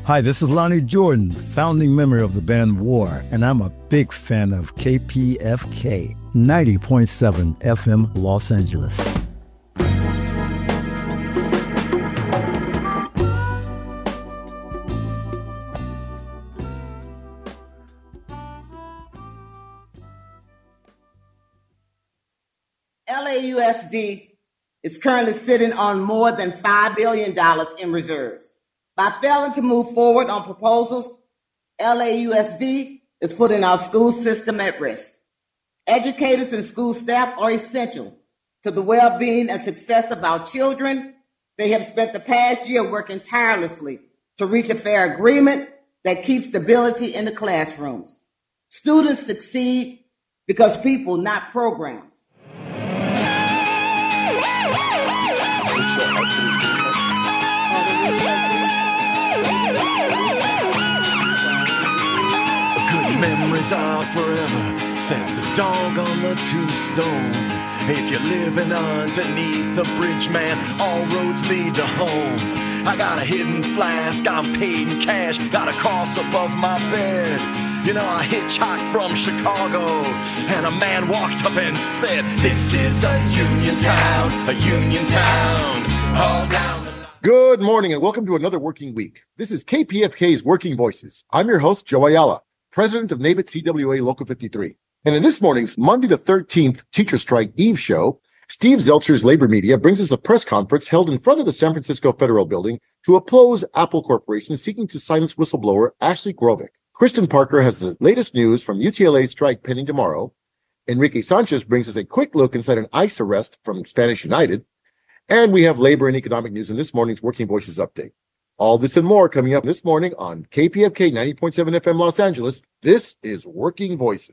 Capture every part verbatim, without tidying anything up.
Hi, this is Lonnie Jordan, founding member of the band War, and I'm a big fan of K P F K, ninety point seven F M Los Angeles. L A U S D is currently sitting on more than five billion dollars in reserves. By failing to move forward on proposals, L A U S D is putting our school system at risk. Educators and school staff are essential to the well-being and success of our children. They have spent the past year working tirelessly to reach a fair agreement that keeps stability in the classrooms. Students succeed because people, not programs. Memories are forever, set the dog on the tombstone. If you're living underneath the bridge, man, all roads lead to home. I got a hidden flask, I'm paid in cash, got a cross above my bed. You know, I hitchhiked from Chicago, and a man walked up and said, this is a union town, a union town, all down the line. Good morning and welcome to another working week. This is K P F K's Working Voices. I'm your host, Joe Ayala, president of NABIT C W A Local fifty-three. And in this morning's Monday the thirteenth Teacher Strike Eve show, Steve Zeltzer's Labor Media brings us a press conference held in front of the San Francisco Federal Building to oppose Apple Corporation seeking to silence whistleblower Ashley Grovick. Kristen Parker has the latest news from U T L A's strike pending tomorrow. Enrique Sanchez brings us a quick look inside an ICE arrest from Spanish United. And we have labor and economic news in this morning's Working Voices update. All this and more coming up this morning on K P F K ninety point seven F M Los Angeles. This is Working Voices.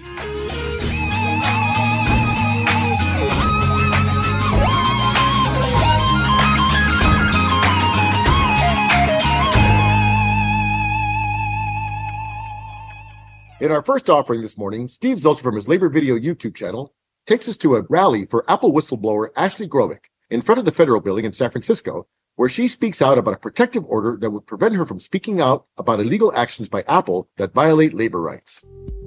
In our first offering this morning, Steve Zeltzer from his Labor Video YouTube channel takes us to a rally for Apple whistleblower Ashley Grovick in front of the Federal Building in San Francisco, where she speaks out about a protective order that would prevent her from speaking out about illegal actions by Apple that violate labor rights.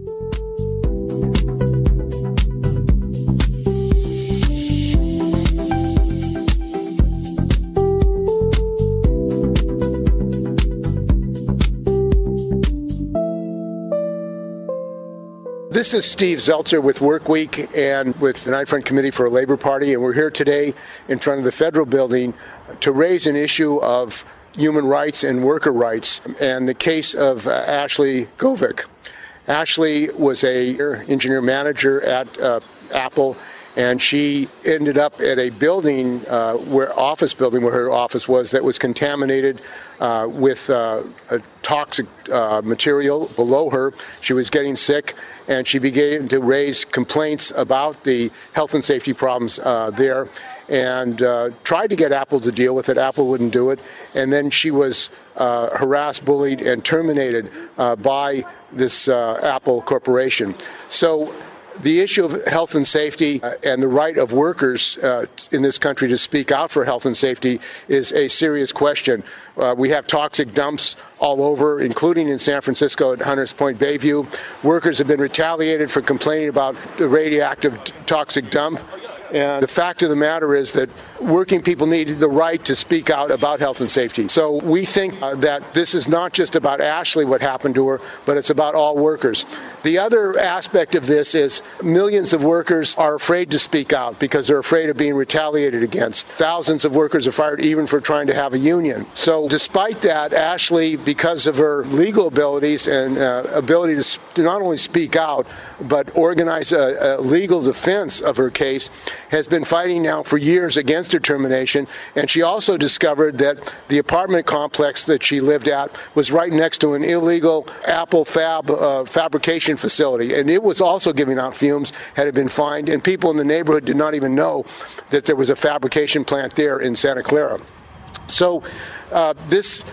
This is Steve Zeltzer with Workweek and with the Night Front Committee for a Labor Party, and we're here today in front of the Federal Building to raise an issue of human rights and worker rights and the case of uh, Ashley Grovick. Ashley was a engineer manager at uh, Apple, and she ended up at a building, uh, where office building where her office was, that was contaminated uh, with uh, a toxic uh, material below her. She was getting sick, and she began to raise complaints about the health and safety problems uh, there, and uh, tried to get Apple to deal with it. Apple wouldn't do it, and then she was uh, harassed, bullied, and terminated uh, by this uh, Apple Corporation. So the issue of health and safety uh, and the right of workers uh, in this country to speak out for health and safety is a serious question. Uh, we have toxic dumps all over, including in San Francisco at Hunters Point Bayview. Workers have been retaliated for complaining about the radioactive t- toxic dump. And the fact of the matter is that working people need the right to speak out about health and safety. So we think uh, that this is not just about Ashley, what happened to her, but it's about all workers. The other aspect of this is millions of workers are afraid to speak out because they're afraid of being retaliated against. Thousands of workers are fired even for trying to have a union. So despite that, Ashley, because of her legal abilities and uh, ability to, sp- to not only speak out, but organize a, a legal defense of her case, has been fighting now for years against her termination. And she also discovered that the apartment complex that she lived at was right next to an illegal Apple fab uh, fabrication facility. And it was also giving out fumes, had it been fined. And people in the neighborhood did not even know that there was a fabrication plant there in Santa Clara. So uh, this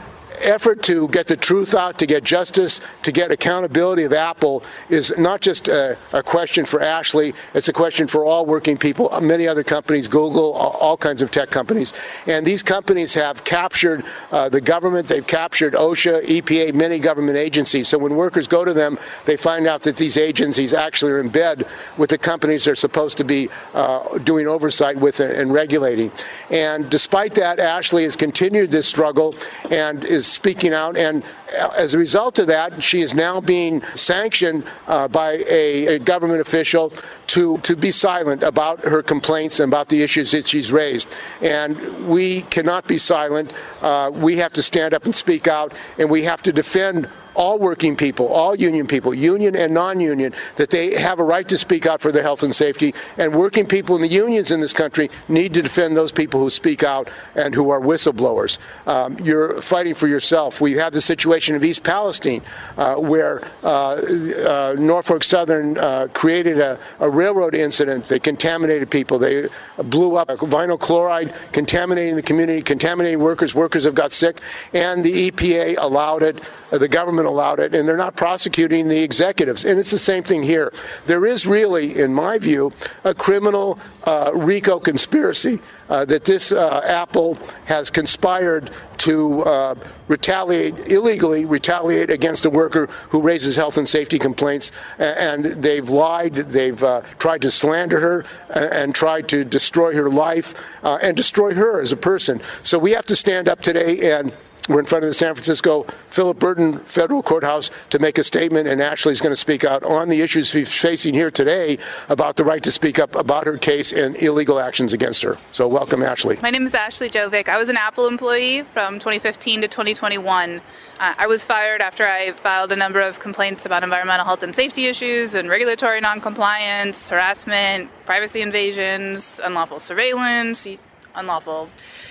effort to get the truth out, to get justice, to get accountability of Apple is not just a, a question for Ashley, it's a question for all working people, many other companies, Google, all kinds of tech companies. And these companies have captured uh, the government, they've captured OSHA, E P A, many government agencies. So when workers go to them, they find out that these agencies actually are in bed with the companies they're supposed to be uh, doing oversight with and regulating. And despite that, Ashley has continued this struggle and is speaking out. And as a result of that, she is now being sanctioned uh, by a, a government official to, to be silent about her complaints and about the issues that she's raised. And we cannot be silent. Uh, we have to stand up and speak out, and we have to defend all working people, all union people, union and non-union, that they have a right to speak out for their health and safety. And working people in the unions in this country need to defend those people who speak out and who are whistleblowers. Um, you're fighting for yourself. We have the situation of East Palestine, uh, where uh, uh, Norfolk Southern uh, created a, a railroad incident that contaminated people. They blew up vinyl chloride, contaminating the community, contaminating workers. Workers have got sick, and the E P A allowed it. Uh, the government allowed it, and they're not prosecuting the executives. And it's the same thing here. There is really, in my view, a criminal uh, RICO conspiracy uh, that this uh, Apple has conspired to uh, retaliate, illegally retaliate against a worker who raises health and safety complaints. And they've lied, they've uh, tried to slander her and tried to destroy her life uh, and destroy her as a person. So we have to stand up today, and we're in front of the San Francisco Philip Burton Federal Courthouse to make a statement, and Ashley's going to speak out on the issues she's facing here today about the right to speak up about her case and illegal actions against her. So welcome, Ashley. My name is Ashley Jovic. I was an Apple employee from twenty fifteen to twenty twenty-one. Uh, I was fired after I filed a number of complaints about environmental health and safety issues and regulatory noncompliance, harassment, privacy invasions, unlawful surveillance, unlawful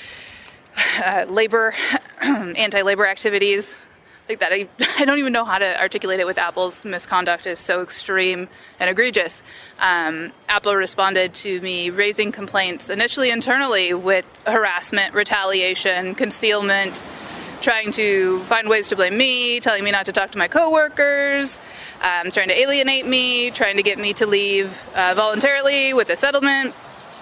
Uh, labor, anti-labor activities like that. I, I don't even know how to articulate it with Apple's misconduct is so extreme and egregious. Um, Apple responded to me raising complaints initially internally with harassment, retaliation, concealment, trying to find ways to blame me, telling me not to talk to my coworkers, um, trying to alienate me, trying to get me to leave uh, voluntarily with a settlement.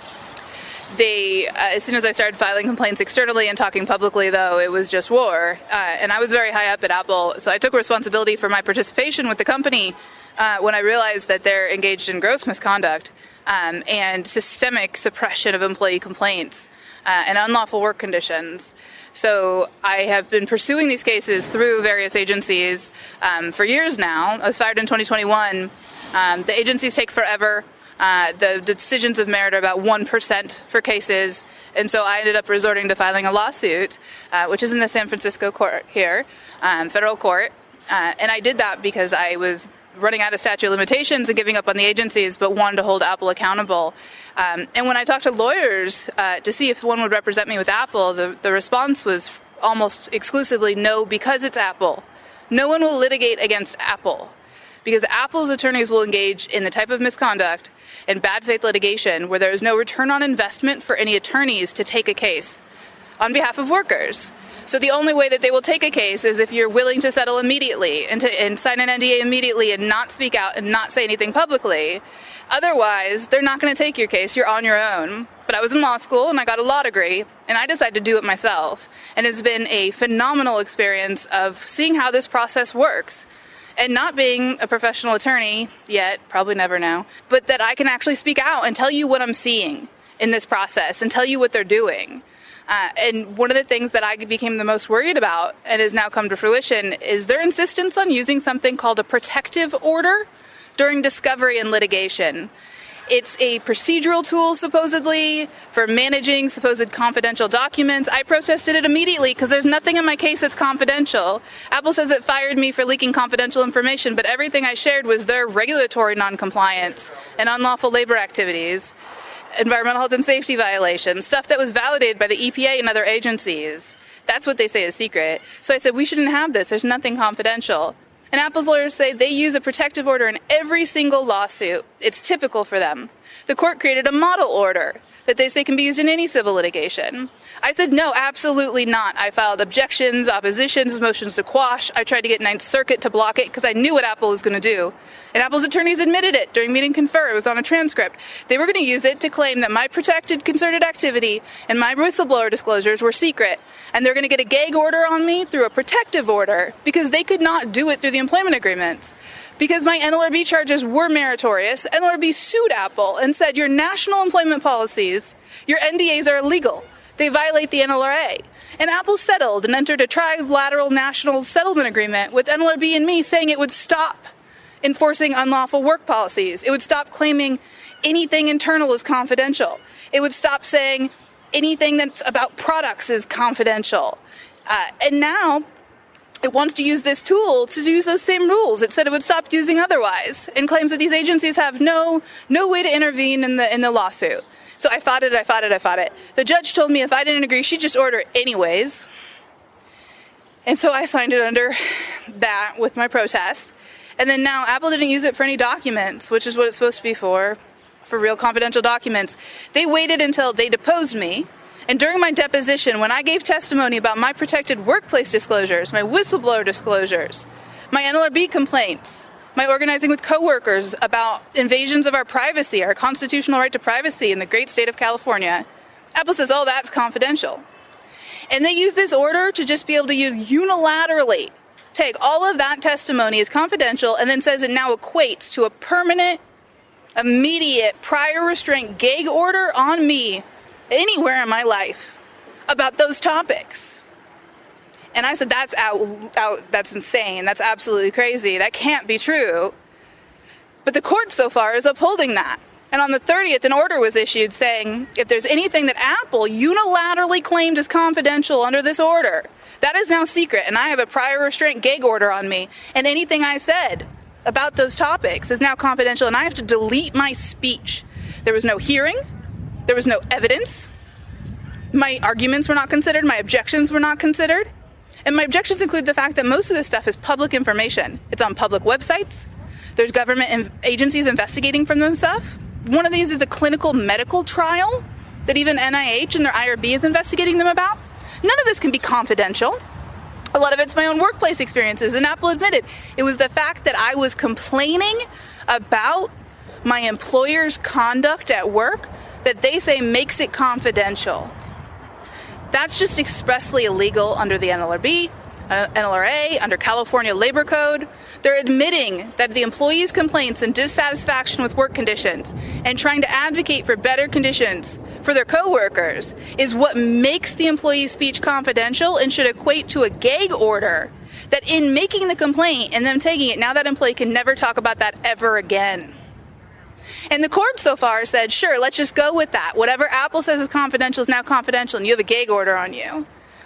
They, uh, as soon as I started filing complaints externally and talking publicly, though, it was just war. Uh, and I was very high up at Apple, so I took responsibility for my participation with the company uh, when I realized that they're engaged in gross misconduct um, and systemic suppression of employee complaints uh, and unlawful work conditions. So I have been pursuing these cases through various agencies um, for years now. I was fired in twenty twenty-one. Um, the agencies take forever. Uh, the, the decisions of merit are about one percent for cases, and so I ended up resorting to filing a lawsuit, uh, which is in the San Francisco court here, um, federal court, uh, and I did that because I was running out of statute of limitations and giving up on the agencies, but wanted to hold Apple accountable. Um, and when I talked to lawyers uh, to see if one would represent me with Apple, the, the response was almost exclusively no, because it's Apple. No one will litigate against Apple, because Apple's attorneys will engage in the type of misconduct and bad faith litigation where there is no return on investment for any attorneys to take a case on behalf of workers. So the only way that they will take a case is if you're willing to settle immediately and, to, and sign an N D A immediately and not speak out and not say anything publicly. Otherwise, they're not going to take your case. You're on your own. But I was in law school and I got a law degree, and I decided to do it myself. And it's been a phenomenal experience of seeing how this process works. And not being a professional attorney yet, probably never now, but that I can actually speak out and tell you what I'm seeing in this process and tell you what they're doing. Uh, and one of the things that I became the most worried about and has now come to fruition is their insistence on using something called a protective order during discovery and litigation. It's a procedural tool, supposedly, for managing supposed confidential documents. I protested it immediately because there's nothing in my case that's confidential. Apple says it fired me for leaking confidential information, but everything I shared was their regulatory noncompliance and unlawful labor activities, environmental health and safety violations, stuff that was validated by the E P A and other agencies. That's what they say is secret. So I said, we shouldn't have this. There's nothing confidential. And Apple's lawyers say they use a protective order in every single lawsuit. It's typical for them. The court created a model order that they say can be used in any civil litigation. I said, no, absolutely not. I filed objections, oppositions, motions to quash. I tried to get Ninth Circuit to block it because I knew what Apple was going to do. And Apple's attorneys admitted it during meeting confer. It was on a transcript. They were going to use it to claim that my protected concerted activity and my whistleblower disclosures were secret. And they're going to get a gag order on me through a protective order because they could not do it through the employment agreements. Because my N L R B charges were meritorious, N L R B sued Apple and said, your national employment policies, your N D As are illegal. They violate the N L R A. And Apple settled and entered a trilateral national settlement agreement with N L R B and me saying it would stop enforcing unlawful work policies. It would stop claiming anything internal is confidential. It would stop saying anything that's about products is confidential. Uh, and now it wants to use this tool to use those same rules. It said it would stop using otherwise, and claims that these agencies have no no way to intervene in the in the lawsuit. So I fought it, I fought it, I fought it. The judge told me if I didn't agree, she'd just order it anyways. And so I signed it under that with my protests. And then now Apple didn't use it for any documents, which is what it's supposed to be for, for real confidential documents. They waited until they deposed me. And during my deposition, when I gave testimony about my protected workplace disclosures, my whistleblower disclosures, my N L R B complaints, my organizing with coworkers about invasions of our privacy, our constitutional right to privacy in the great state of California, Apple says, oh, that's confidential. And they use this order to just be able to unilaterally take all of that testimony as confidential and then says it now equates to a permanent, immediate, prior restraint gag order on me anywhere in my life about those topics. And I said, that's out, out, that's insane. That's absolutely crazy. That can't be true. But the court so far is upholding that. And on the thirtieth, an order was issued saying if there's anything that Apple unilaterally claimed as confidential under this order, that is now secret. And I have a prior restraint gag order on me. And anything I said about those topics is now confidential. And I have to delete my speech. There was no hearing. There was no evidence. My arguments were not considered. My objections were not considered. And my objections include the fact that most of this stuff is public information. It's on public websites. There's government in- agencies investigating from them stuff. One of these is a clinical medical trial that even N I H and their I R B is investigating them about. None of this can be confidential. A lot of it's my own workplace experiences. And Apple admitted it was the fact that I was complaining about my employer's conduct at work that they say makes it confidential. That's just expressly illegal under the N L R B, uh, N L R A, under California Labor Code. They're admitting that the employees' complaints and dissatisfaction with work conditions and trying to advocate for better conditions for their coworkers is what makes the employee's speech confidential and should equate to a gag order that in making the complaint and them taking it, now that employee can never talk about that ever again. And the court so far said, sure, let's just go with that. Whatever Apple says is confidential is now confidential, and you have a gag order on you.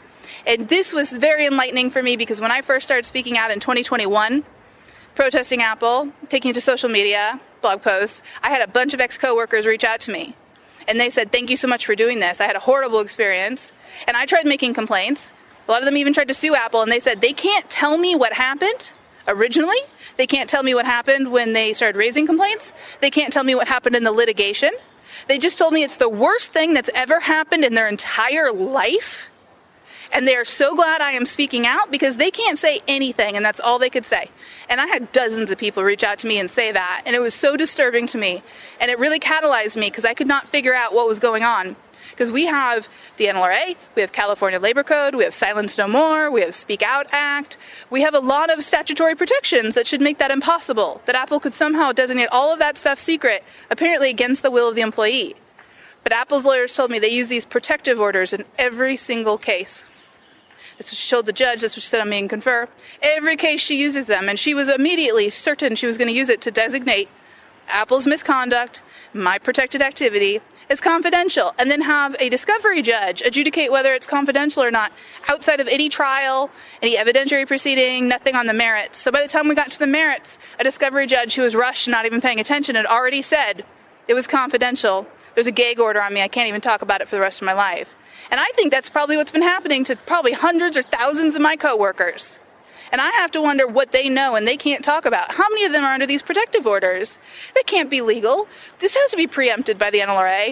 And this was very enlightening for me because when I first started speaking out in twenty twenty-one, protesting Apple, taking it to social media, blog posts, I had a bunch of ex-coworkers reach out to me. And they said, thank you so much for doing this. I had a horrible experience. And I tried making complaints. A lot of them even tried to sue Apple, and they said, they can't tell me what happened originally. They can't tell me what happened when they started raising complaints. They can't tell me what happened in the litigation. They just told me it's the worst thing that's ever happened in their entire life. And they are so glad I am speaking out because they can't say anything, and that's all they could say. And I had dozens of people reach out to me and say that, and it was so disturbing to me. And it really catalyzed me because I could not figure out what was going on. Because we have the N L R A, we have California Labor Code, we have Silence No More, we have Speak Out Act. We have a lot of statutory protections that should make that impossible, that Apple could somehow designate all of that stuff secret, apparently against the will of the employee. But Apple's lawyers told me they use these protective orders in every single case. That's what she told the judge, that's what she said on Meeting Confer. Every case she uses them, and she was immediately certain she was going to use it to designate Apple's misconduct, my protected activity, as confidential, and then have a discovery judge adjudicate whether it's confidential or not outside of any trial, any evidentiary proceeding, nothing on the merits. So by the time we got to the merits, a discovery judge who was rushed and not even paying attention had already said it was confidential. There's a gag order on me. I can't even talk about it for the rest of my life. And I think that's probably what's been happening to probably hundreds or thousands of my coworkers. And I have to wonder what they know and they can't talk about. How many of them are under these protective orders? That can't be legal. This has to be preempted by the N L R A.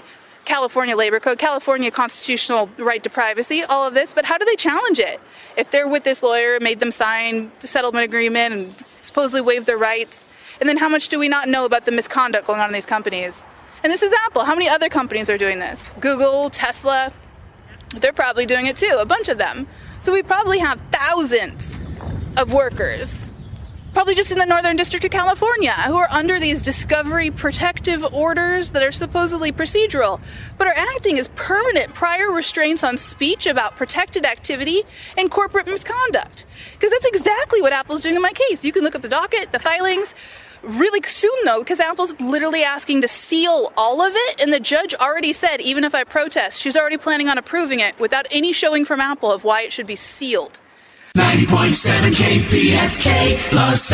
California Labor Code, California constitutional right to privacy, all of this, but how do they challenge it? If they're with this lawyer, made them sign the settlement agreement and supposedly waive their rights, and then how much do we not know about the misconduct going on in these companies? And this is Apple. How many other companies are doing this? Google, Tesla, they're probably doing it too, a bunch of them. So we probably have thousands of workers, probably just in the Northern District of California, who are under these discovery protective orders that are supposedly procedural, but are acting as permanent prior restraints on speech about protected activity and corporate misconduct. Because that's exactly what Apple's doing in my case. You can look up the docket, the filings, really soon though, because Apple's literally asking to seal all of it, and the judge already said, even if I protest, she's already planning on approving it without any showing from Apple of why it should be sealed. ninety point seven K P F K, Los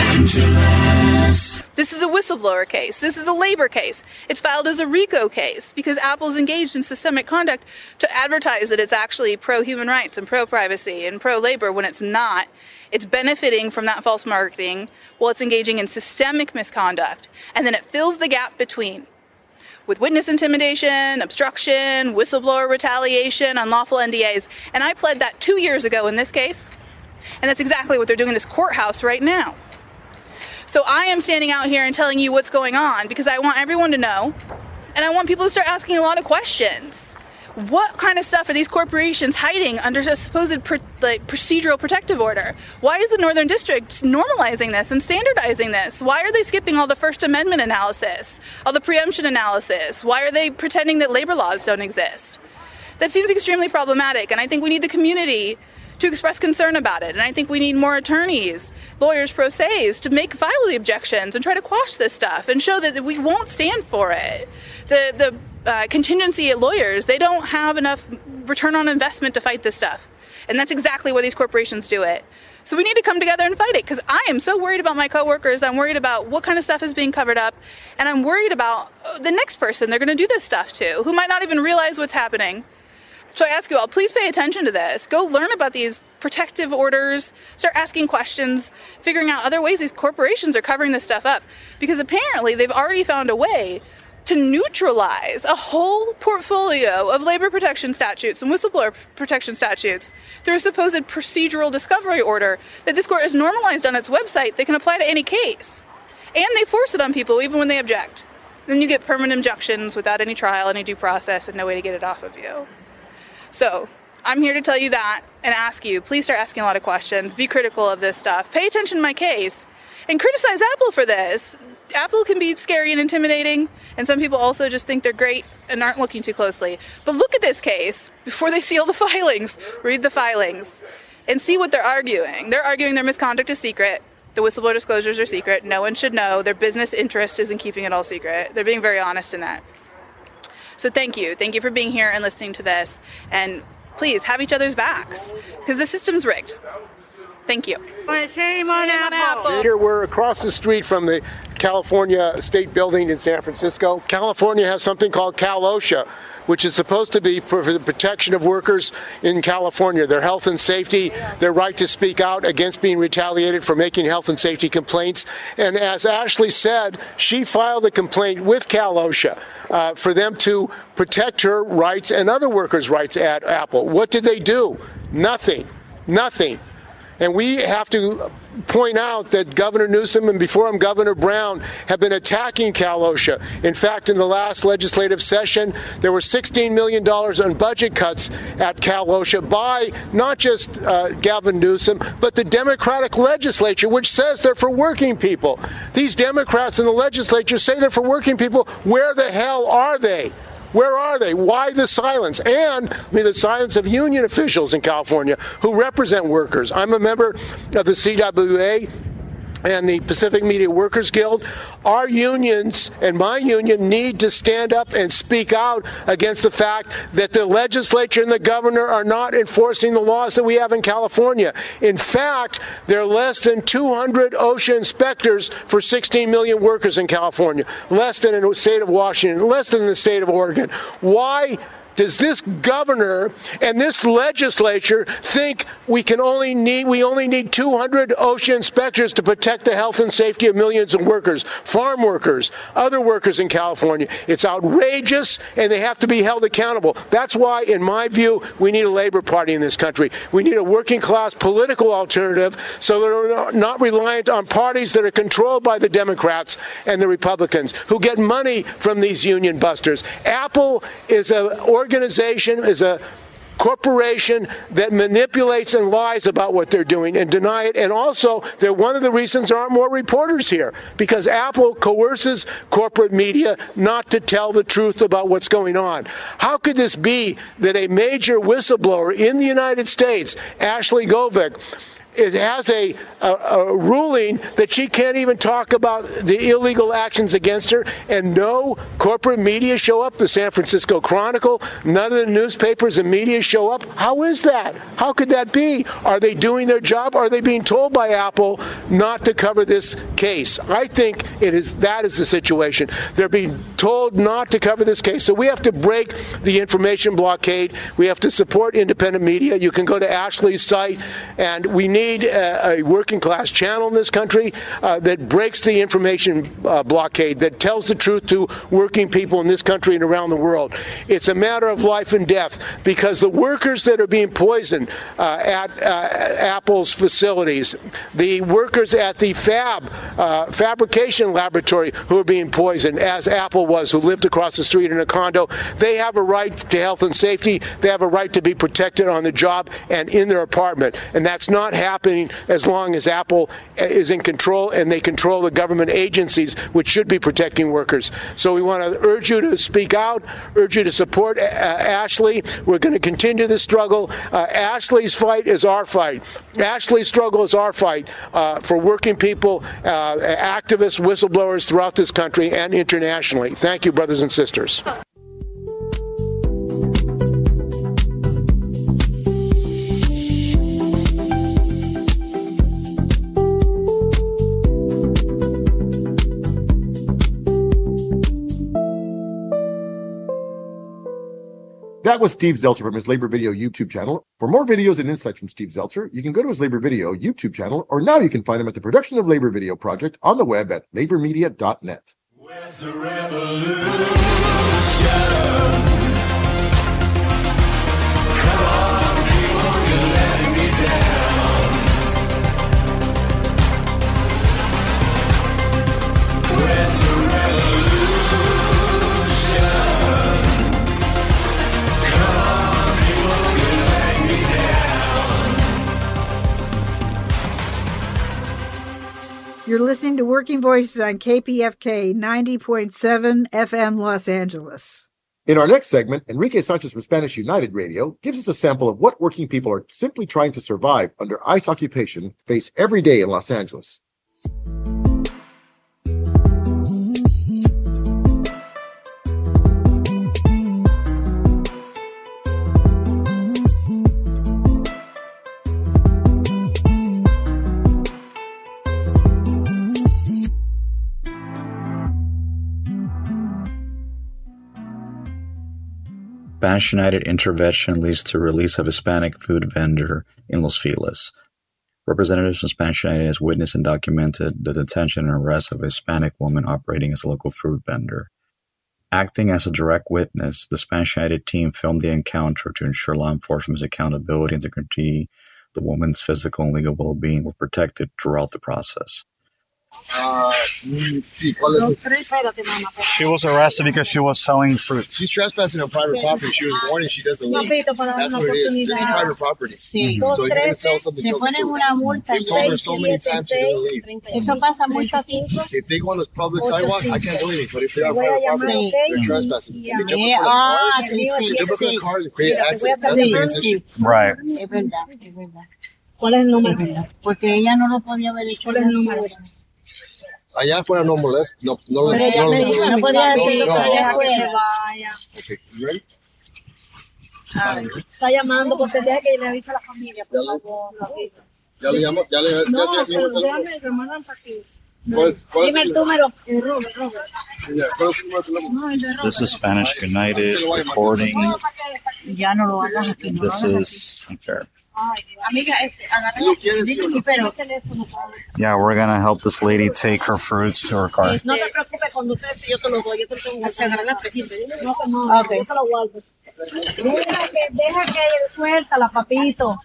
Angeles. This is a whistleblower case. This is a labor case. It's filed as a RICO case because Apple's engaged in systemic conduct to advertise that it's actually pro-human rights and pro-privacy and pro-labor when it's not. It's benefiting from that false marketing while it's engaging in systemic misconduct. And then it fills the gap between with witness intimidation, obstruction, whistleblower retaliation, unlawful N D As. And I pled that two years ago in this case. And that's exactly what they're doing in this courthouse right now. So I am standing out here and telling you what's going on because I want everyone to know, and I want people to start asking a lot of questions. What kind of stuff are these corporations hiding under a supposed pr- like, procedural protective order? Why is the Northern District normalizing this and standardizing this? Why are they skipping all the First Amendment analysis, all the preemption analysis? Why are they pretending that labor laws don't exist? That seems extremely problematic, and I think we need the community to express concern about it. And I think we need more attorneys, lawyers, pro se's, to make file the objections and try to quash this stuff and show that we won't stand for it. The the uh, contingency lawyers, they don't have enough return on investment to fight this stuff. And that's exactly why these corporations do it. So we need to come together and fight it, because I am so worried about my coworkers. I'm worried about what kind of stuff is being covered up. And I'm worried about the next person they're going to do this stuff to, who might not even realize what's happening. So I ask you all, please pay attention to this. Go learn about these protective orders, start asking questions, figuring out other ways these corporations are covering this stuff up. Because apparently they've already found a way to neutralize a whole portfolio of labor protection statutes and whistleblower protection statutes through a supposed procedural discovery order that this court has normalized on its website that can apply to any case. And they force it on people even when they object. Then you get permanent injunctions without any trial, any due process, and no way to get it off of you. So I'm here to tell you that and ask you, please start asking a lot of questions. Be critical of this stuff. Pay attention to my case and criticize Apple for this. Apple can be scary and intimidating, and some people also just think they're great and aren't looking too closely. But look at this case before they seal the filings. Read the filings and see what they're arguing. They're arguing their misconduct is secret. The whistleblower disclosures are secret. No one should know. Their business interest is in keeping it all secret. They're being very honest in that. So thank you. Thank you for being here and listening to this. And please have each other's backs, because the system's rigged. Thank you. Shame on Apple. Here we're across the street from the California State Building in San Francisco. California has something called Cal OSHA, which is supposed to be for the protection of workers in California, their health and safety, their right to speak out against being retaliated for making health and safety complaints. And as Ashley said, she filed a complaint with Cal OSHA uh, for them to protect her rights and other workers' rights at Apple. What did they do? Nothing. Nothing. And we have to point out that Governor Newsom and before him Governor Brown have been attacking Cal OSHA. In fact, in the last legislative session, there were sixteen million dollars on budget cuts at Cal OSHA by not just uh, Gavin Newsom, but the Democratic legislature, which says they're for working people. These Democrats in the legislature say they're for working people. Where the hell are they? Where are they? Why the silence? And I mean, the silence of union officials in California who represent workers. I'm a member of the C W A and the Pacific Media Workers Guild. Our unions and my union need to stand up and speak out against the fact that the legislature and the governor are not enforcing the laws that we have in California. In fact, there are less than two hundred OSHA inspectors for sixteen million workers in California, less than in the state of Washington, less than in the state of Oregon. Why does this governor and this legislature think we can only need we only need two hundred OSHA inspectors to protect the health and safety of millions of workers, farm workers, other workers in California? It's outrageous, and they have to be held accountable. That's why, in my view, we need a Labor Party in this country. We need a working class political alternative so that we're not reliant on parties that are controlled by the Democrats and the Republicans who get money from these union busters. Apple is an organization, is a corporation that manipulates and lies about what they're doing and deny it. And also, they're one of the reasons there aren't more reporters here, because Apple coerces corporate media not to tell the truth about what's going on. How could this be that a major whistleblower in the United States, Ashley Govic, it has a, a, a ruling that she can't even talk about the illegal actions against her, and no corporate media show up? The San Francisco Chronicle, none of the newspapers and media show up? How is that? How could that be? Are they doing their job? Are they being told by Apple not to cover this case? I think it is that is the situation. They're being told not to cover this case. So we have to break the information blockade. We have to support independent media. You can go to Ashley's site, and we need a, a working class channel in this country uh, that breaks the information uh, blockade, that tells the truth to working people in this country and around the world. It's a matter of life and death, because the workers that are being poisoned uh, at uh, Apple's facilities, the workers at the fab uh, fabrication laboratory who are being poisoned, as Apple was, who lived across the street in a condo, they have a right to health and safety. They have a right to be protected on the job and in their apartment, and that's not happening as long as Apple is in control and they control the government agencies which should be protecting workers. So we want to urge you to speak out, urge you to support uh, Ashley. We're going to continue the struggle. Uh, Ashley's fight is our fight. Ashley's struggle is our fight uh, for working people, uh, activists, whistleblowers throughout this country and internationally. Thank you, brothers and sisters. That was Steve Zelcher from his Labor Video YouTube channel. For more videos and insights from Steve Zelcher, you can go to his Labor Video YouTube channel, or now you can find him at the Production of Labor Video Project on the web at labor media dot net. Where's the revolution? Come on, people, you're letting me down. Where's the revolution? You're listening to Working Voices on K P F K ninety point seven F M Los Angeles. In our next segment, Enrique Sanchez from Spanish United Radio gives us a sample of what working people are simply trying to survive under ICE occupation face every day in Los Angeles. Spanish United intervention leads to release of Hispanic food vendor in Los Feliz. Representatives from Spanish United has witnessed and documented the detention and arrest of a Hispanic woman operating as a local food vendor. Acting as a direct witness, the Spanish United team filmed the encounter to ensure law enforcement's accountability and to guarantee the woman's physical and legal well-being were protected throughout the process. Uh, sí, ¿cuál es? She was arrested because she was selling fruit. She's trespassing on private property. She was warned she doesn't leave. That's what it is. This is private property. Sí. So if you're going to sell something, tell the truth. They've told her so many times she doesn't leave. If they go on this public sidewalk, I can't do anything. But if they're on private property, they're trespassing. They jump up on the cars, they jump up on the cars and create accidents. That's the biggest issue. Right. Es verdad, es verdad. ¿Cuál es el número? Porque ella no lo podía haber hecho. ¿Cuál es el número? Allá afuera no molesta. No, no, pero ella no, me dijo, no podía hacerlo no, para allá no. afuera. Okay, you ready? Ah, está llamando porque deja que le avise a la familia, por favor. Ya le llamo, ya le No, ya te pero déjame, hermana, para que Dime el número. This is Spanish United recording. This is unfair. Yeah, we're gonna help this lady take her fruits to her car. No te preocupes, cuando usted yo te lo doy, yo te lo doy. Okay. Deja que, deja que suéltala, papito.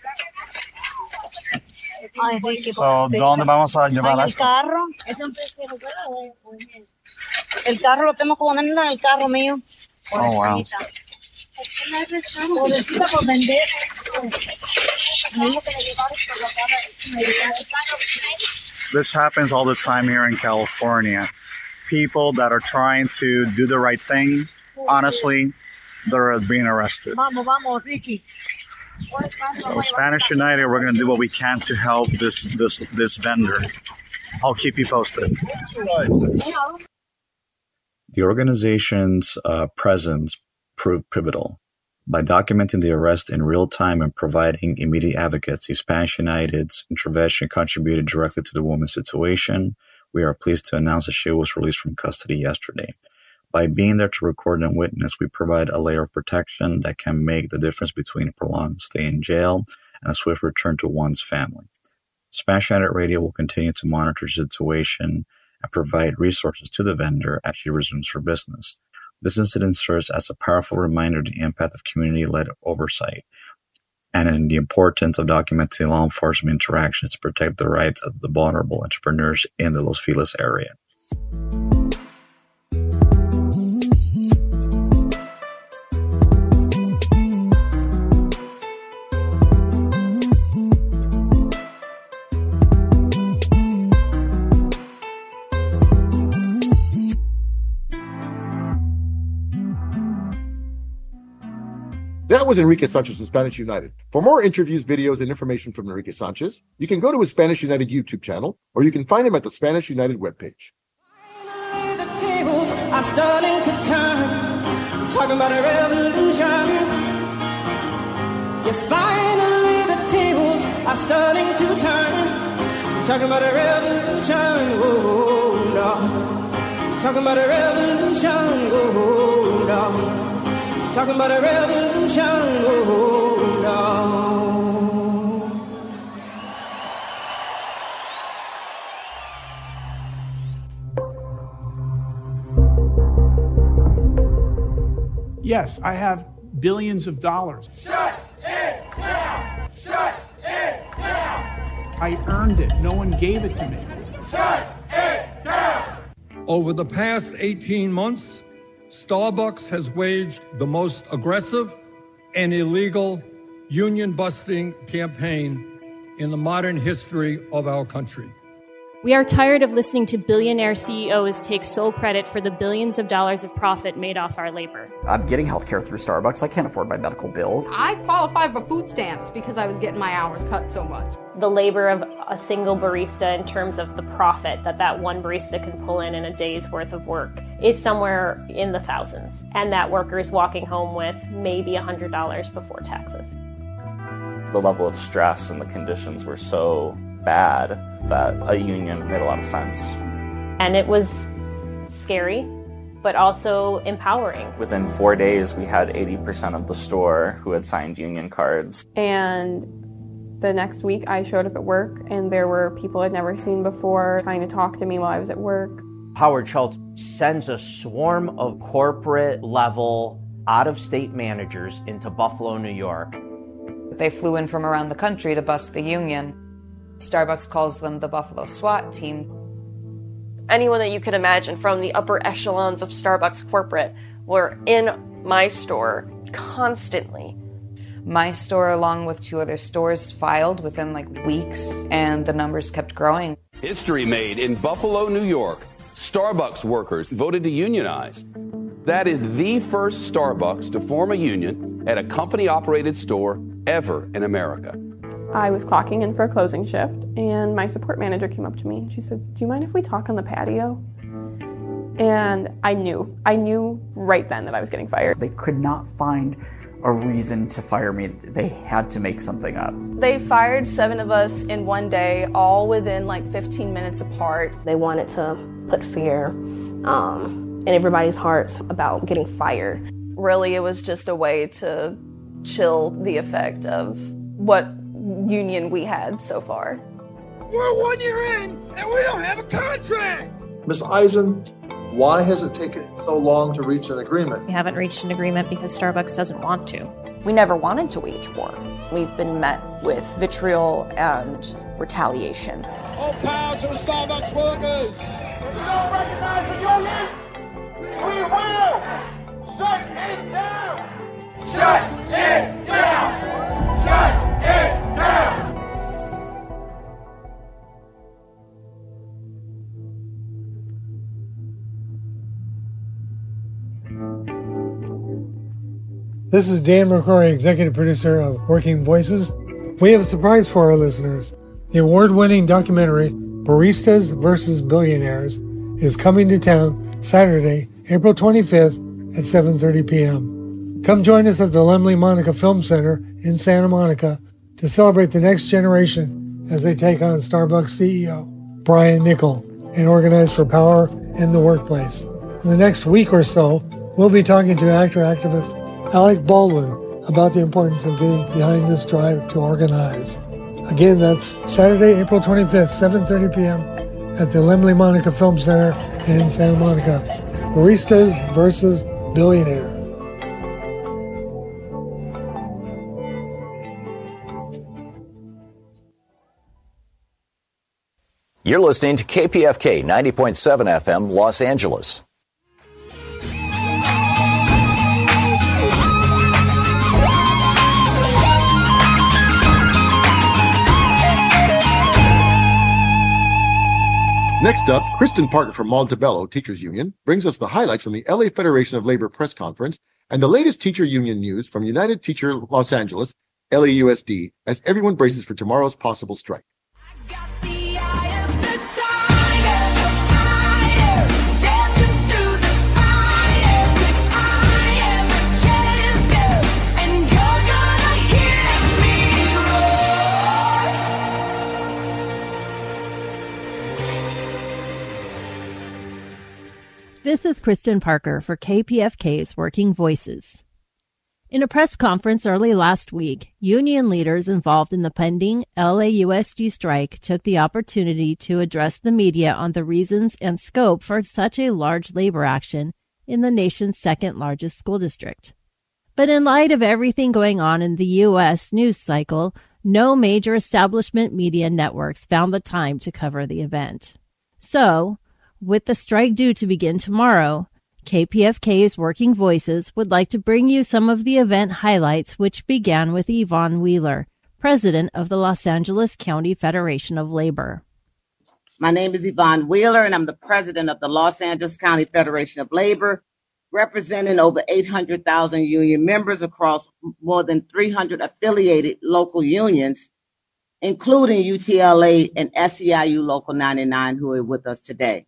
So, ¿dónde vamos a llevar el esto? carro. El carro lo tengo que poner en el carro mío. Oh, wow. This happens all the time here in California. People that are trying to do the right thing, honestly, they're being arrested. Vamos, vamos, Ricky. So Spanish United, we're going to do what we can to help this this this vendor. I'll keep you posted. The organization's uh, presence proved pivotal. By documenting the arrest in real time and providing immediate advocacy, Spanish United's intervention contributed directly to the woman's situation. We are pleased to announce that she was released from custody yesterday. By being there to record and witness, we provide a layer of protection that can make the difference between a prolonged stay in jail and a swift return to one's family. Spanish United Radio will continue to monitor the situation and provide resources to the vendor as she resumes her business. This incident serves as a powerful reminder of the impact of community-led oversight and in the importance of documenting law enforcement interactions to protect the rights of the vulnerable entrepreneurs in the Los Feliz area. That was Enrique Sanchez from Spanish United. For more interviews, videos, and information from Enrique Sanchez, you can go to his Spanish United YouTube channel, or you can find him at the Spanish United webpage. Finally, the tables are starting to turn. Talking about a revolution. Yes, finally, the tables are starting to turn. Talking about a revolution. Oh, no. Talking about a revolution. Oh, no. Talking about a revolution, oh no. Yes, I have billions of dollars. Shut it down! Shut it down! I earned it. No one gave it to me. Shut it down! Over the past eighteen months, Starbucks has waged the most aggressive and illegal union-busting campaign in the modern history of our country. We are tired of listening to billionaire C E Os take sole credit for the billions of dollars of profit made off our labor. I'm getting healthcare through Starbucks. I can't afford my medical bills. I qualified for food stamps because I was getting my hours cut so much. The labor of a single barista in terms of the profit that that one barista can pull in in a day's worth of work is somewhere in the thousands. And that worker is walking home with maybe one hundred dollars before taxes. The level of stress and the conditions were so bad that a union made a lot of sense. And it was scary, but also empowering. Within four days, we had eighty percent of the store who had signed union cards. And the next week, I showed up at work, and there were people I'd never seen before trying to talk to me while I was at work. Howard Schultz sends a swarm of corporate-level, out-of-state managers into Buffalo, New York. They flew in from around the country to bust the union. Starbucks calls them the Buffalo SWAT team. Anyone that you could imagine from the upper echelons of Starbucks corporate were in my store constantly. My store, along with two other stores, filed within like weeks, and the numbers kept growing. History made in Buffalo, New York. Starbucks workers voted to unionize. That is the first Starbucks to form a union at a company-operated store ever in America. I was clocking in for a closing shift, and my support manager came up to me. She said, "Do you mind if we talk on the patio?" And I knew. I knew right then that I was getting fired. They could not find a reason to fire me. They had to make something up. They fired seven of us in one day, all within like fifteen minutes apart. They wanted to put fear um, in everybody's hearts about getting fired. Really, it was just a way to chill the effect of what union we had so far. We're one year in and we don't have a contract! Miz Eisen, why has it taken so long to reach an agreement? We haven't reached an agreement because Starbucks doesn't want to. We never wanted to wage war. We've been met with vitriol and retaliation. All power to the Starbucks workers! If you don't recognize the union, we will shut it down! Shut it down! Shut it down! This is Dan McCrory, executive producer of Working Voices. We have a surprise for our listeners. The award-winning documentary, Baristas versus Billionaires, is coming to town Saturday, April twenty-fifth at seven thirty p.m. Come join us at the Lemley Monica Film Center in Santa Monica to celebrate the next generation as they take on Starbucks C E O Brian Niccol and organize for power in the workplace. In the next week or so, we'll be talking to actor-activist Alec Baldwin about the importance of getting behind this drive to organize. Again, that's Saturday, April twenty-fifth, seven thirty p.m. at the Lemley Monica Film Center in Santa Monica. Baristas versus Billionaires. You're listening to K P F K ninety point seven F M, Los Angeles. Next up, Kristen Parker from Montebello Teachers Union brings us the highlights from the L A Federation of Labor press conference and the latest teacher union news from United Teacher Los Angeles, L A U S D, as everyone braces for tomorrow's possible strike. This is Kristen Parker for K P F K's Working Voices. In a press conference early last week, union leaders involved in the pending L A U S D strike took the opportunity to address the media on the reasons and scope for such a large labor action in the nation's second largest school district. But in light of everything going on in the U S news cycle, no major establishment media networks found the time to cover the event. So, with the strike due to begin tomorrow, K P F K's Working Voices would like to bring you some of the event highlights, which began with Yvonne Wheeler, president of the Los Angeles County Federation of Labor. My name is Yvonne Wheeler, and I'm the president of the Los Angeles County Federation of Labor, representing over eight hundred thousand union members across more than three hundred affiliated local unions, including U T L A and S E I U Local ninety-nine, who are with us today.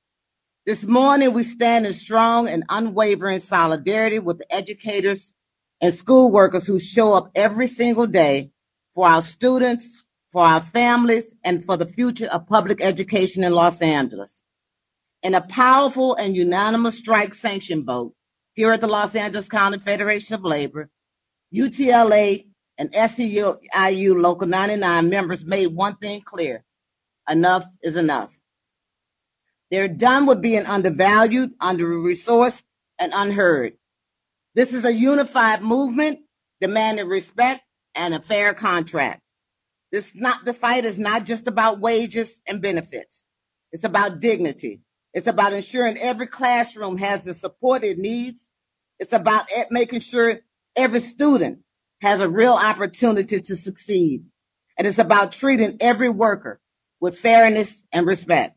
This morning, we stand in strong and unwavering solidarity with the educators and school workers who show up every single day for our students, for our families, and for the future of public education in Los Angeles. In a powerful and unanimous strike sanction vote here at the Los Angeles County Federation of Labor, U T L A and S E I U Local ninety-nine members made one thing clear: enough is enough. They're done with being undervalued, under-resourced, and unheard. This is a unified movement demanding respect and a fair contract. This not the fight is not just about wages and benefits. It's about dignity. It's about ensuring every classroom has the support it needs. It's about making sure every student has a real opportunity to succeed. And it's about treating every worker with fairness and respect.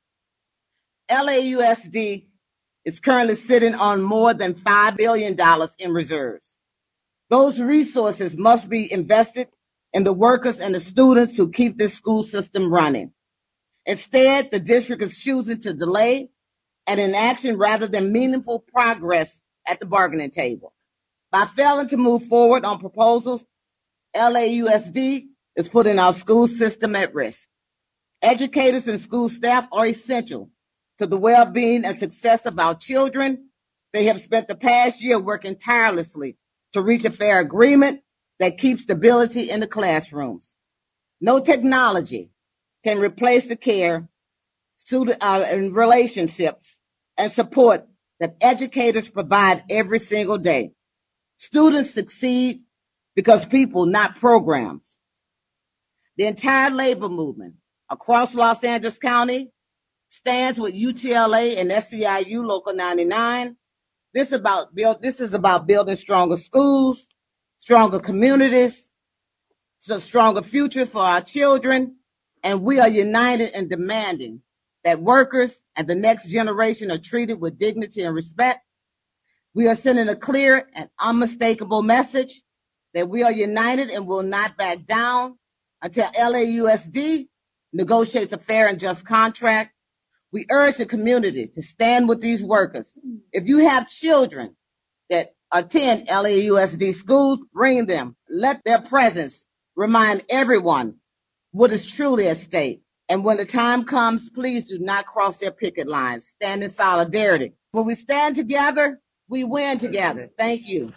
L A U S D is currently sitting on more than five billion dollars in reserves. Those resources must be invested in the workers and the students who keep this school system running. Instead, the district is choosing to delay and inaction rather than meaningful progress at the bargaining table. By failing to move forward on proposals, L A U S D is putting our school system at risk. Educators and school staff are essential to the well-being and success of our children. They have spent the past year working tirelessly to reach a fair agreement that keeps stability in the classrooms. No technology can replace the care, student uh, and relationships, and support that educators provide every single day. Students succeed because people, not programs. The entire labor movement across Los Angeles County stands with U T L A and S E I U Local ninety-nine. This, about build, this is about building stronger schools, stronger communities, a stronger future for our children, and we are united in demanding that workers and the next generation are treated with dignity and respect. We are sending a clear and unmistakable message that we are united and will not back down until L A U S D negotiates a fair and just contract. We urge the community to stand with these workers. If you have children that attend L A U S D schools, bring them. Let their presence remind everyone what is truly at stake. And when the time comes, please do not cross their picket lines. Stand in solidarity. When we stand together, we win together. Thank you.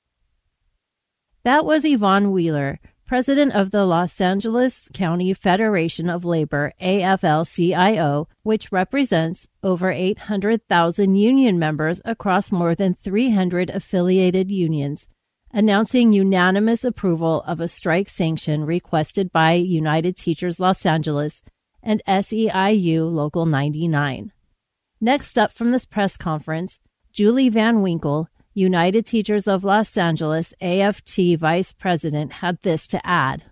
That was Yvonne Wheeler, president of the Los Angeles County Federation of Labor, A F L C I O, which represents over eight hundred thousand union members across more than three hundred affiliated unions, announcing unanimous approval of a strike sanction requested by United Teachers Los Angeles and S E I U Local ninety-nine. Next up from this press conference, Julie Van Winkle, United Teachers of Los Angeles, A F T Vice President, had this to add.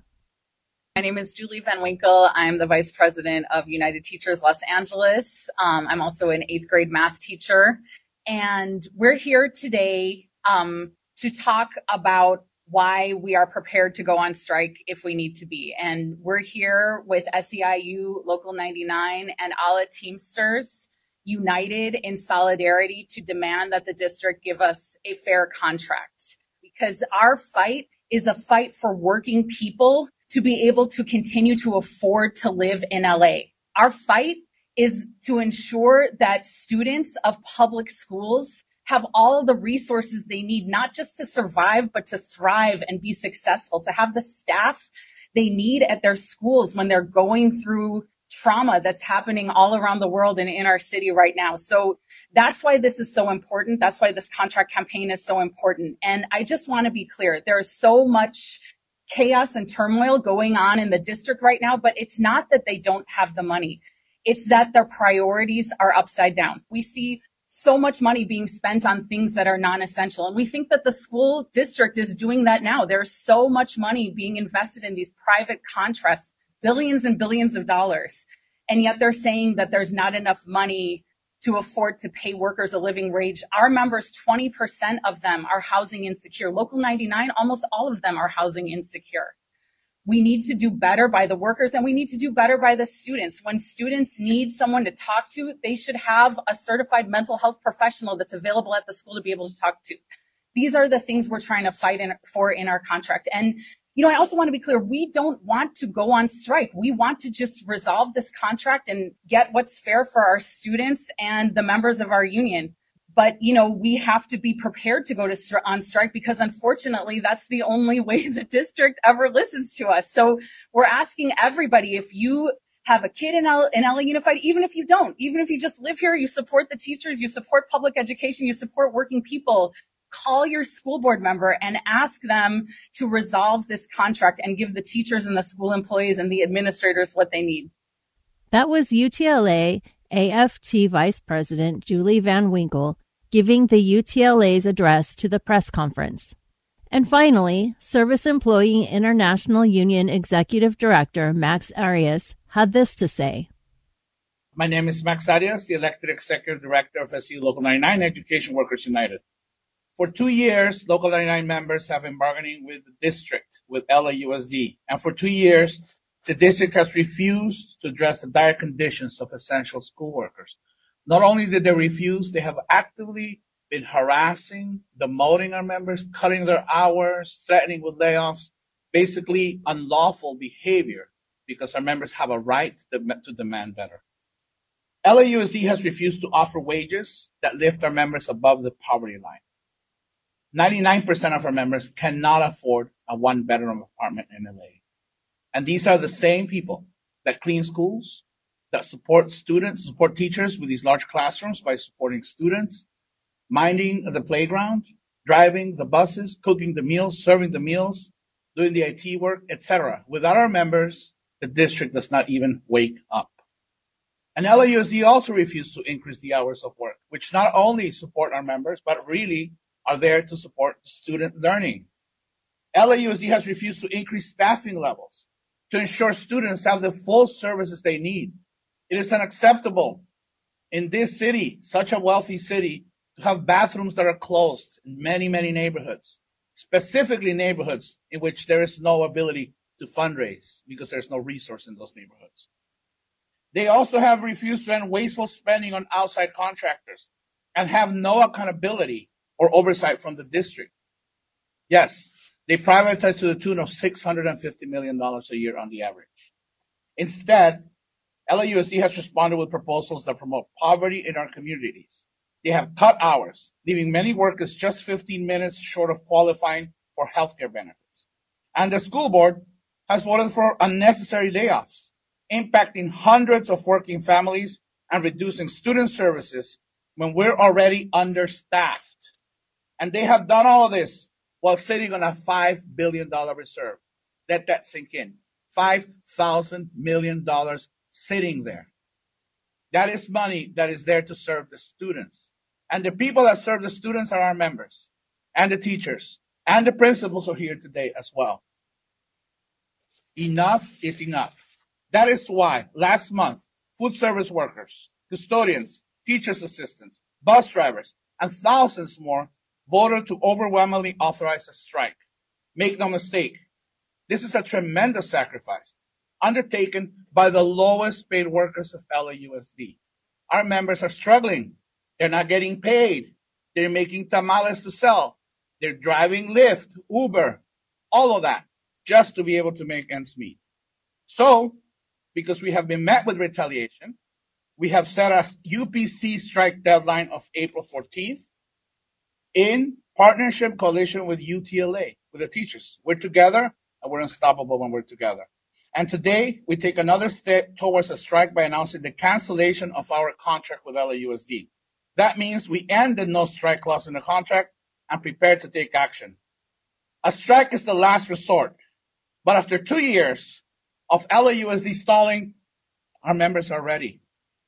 My name is Julie Van Winkle. I'm the Vice President of United Teachers Los Angeles. Um, I'm also an eighth grade math teacher. And we're here today um, to talk about why we are prepared to go on strike if we need to be. And we're here with S E I U Local ninety-nine and all Teamsters united in solidarity to demand that the district give us a fair contract, because our fight is a fight for working people to be able to continue to afford to live in L A. Our fight is to ensure that students of public schools have all of the resources they need, not just to survive, but to thrive and be successful, to have the staff they need at their schools when they're going through trauma that's happening all around the world and in our city right now. So that's why this is so important. That's why this contract campaign is so important. And I just want to be clear, there is so much chaos and turmoil going on in the district right now, but it's not that they don't have the money. It's that their priorities are upside down. We see so much money being spent on things that are non-essential. And we think that the school district is doing that now. There's so much money being invested in these private contracts, billions and billions of dollars. And yet they're saying that there's not enough money to afford to pay workers a living wage. Our members, twenty percent of them are housing insecure. Local ninety-nine, almost all of them are housing insecure. We need to do better by the workers, and we need to do better by the students. When students need someone to talk to, they should have a certified mental health professional that's available at the school to be able to talk to. These are the things we're trying to fight in, for in our contract. And, you know, I also want to be clear, we don't want to go on strike. We want to just resolve this contract and get what's fair for our students and the members of our union. But, you know, we have to be prepared to go to stri- on strike, because unfortunately, that's the only way the district ever listens to us. So we're asking everybody, if you have a kid in L- in L A Unified, even if you don't, even if you just live here, you support the teachers, you support public education, you support working people, call your school board member and ask them to resolve this contract and give the teachers and the school employees and the administrators what they need. That was U T L A A F T Vice President Julie Van Winkle giving the U T L A's address to the press conference. And finally, Service Employee International Union Executive Director Max Arias had this to say. My name is Max Arias, the elected Executive Director of S E U Local ninety-nine, Education Workers United. For two years, Local ninety-nine members have been bargaining with the district, with L A U S D. And for two years, the district has refused to address the dire conditions of essential school workers. Not only did they refuse, they have actively been harassing, demoting our members, cutting their hours, threatening with layoffs, basically unlawful behavior because our members have a right to, to demand better. L A U S D has refused to offer wages that lift our members above the poverty line. ninety-nine percent of our members cannot afford a one-bedroom apartment in L A. And these are the same people that clean schools, that support students, support teachers with these large classrooms by supporting students, minding the playground, driving the buses, cooking the meals, serving the meals, doing the I T work, et cetera. Without our members, the district does not even wake up. And L A U S D also refused to increase the hours of work, which not only support our members, but really are there to support student learning. L A U S D has refused to increase staffing levels to ensure students have the full services they need. It is unacceptable in this city, such a wealthy city, to have bathrooms that are closed in many, many neighborhoods, specifically neighborhoods in which there is no ability to fundraise because there's no resource in those neighborhoods. They also have refused to end wasteful spending on outside contractors and have no accountability or oversight from the district. Yes, they privatize to the tune of six hundred fifty million dollars a year on the average. Instead, L A U S D has responded with proposals that promote poverty in our communities. They have cut hours, leaving many workers just fifteen minutes short of qualifying for healthcare benefits. And the school board has voted for unnecessary layoffs, impacting hundreds of working families and reducing student services when we're already understaffed. And they have done all of this while sitting on a five billion dollars reserve. Let that sink in. five thousand million dollars sitting there. That is money that is there to serve the students. And the people that serve the students are our members and the teachers and the principals are here today as well. Enough is enough. That is why last month, food service workers, custodians, teachers' assistants, bus drivers, and thousands more voted to overwhelmingly authorize a strike. Make no mistake, this is a tremendous sacrifice undertaken by the lowest paid workers of L A U S D. Our members are struggling. They're not getting paid. They're making tamales to sell. They're driving Lyft, Uber, all of that just to be able to make ends meet. So, because we have been met with retaliation, we have set a U P C strike deadline of April fourteenth in partnership coalition with U T L A, with the teachers. We're together and we're unstoppable when we're together. And today we take another step towards a strike by announcing the cancellation of our contract with L A U S D. That means we end the no strike clause in the contract and prepare to take action. A strike is the last resort, but after two years of L A U S D stalling, our members are ready.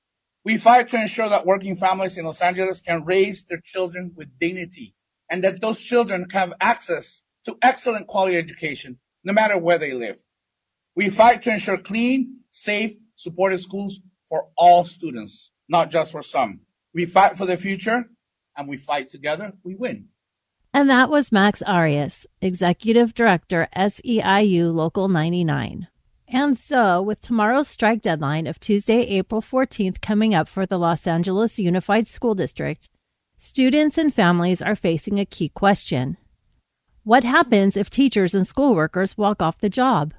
We fight to ensure that working families in Los Angeles can raise their children with dignity and that those children can have access to excellent quality education no matter where they live. We fight to ensure clean, safe, supportive schools for all students, not just for some. We fight for the future, and we fight together, we win. And that was Max Arias, Executive Director, S E I U Local ninety-nine. And so, with tomorrow's strike deadline of Tuesday, April fourteenth coming up for the Los Angeles Unified School District, students and families are facing a key question. What happens if teachers and school workers walk off the job?